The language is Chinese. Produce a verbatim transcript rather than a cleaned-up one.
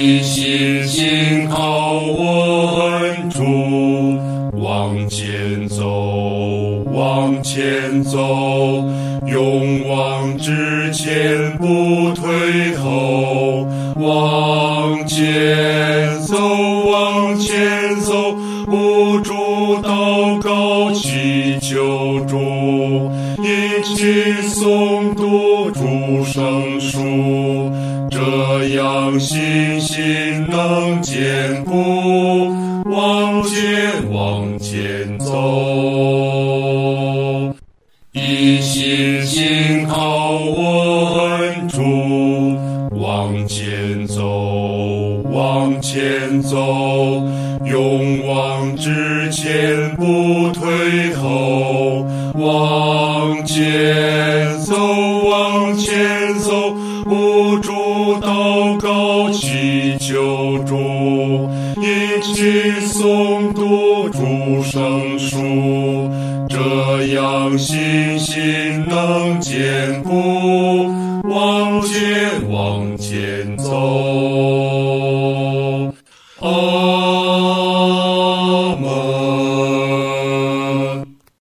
一心信靠我恩主，往前走，往前走，勇往直前不退后，往前走，往前走，不住祷告祈求主，一起诵读主圣书，这样信心能坚固，往前往前走，一心信靠我恩主，往前走，往前走，勇往直前不退后，往前走，往前走，不住祷告祈求主，一起诵读主圣书，这样信心能坚固，往前往前走。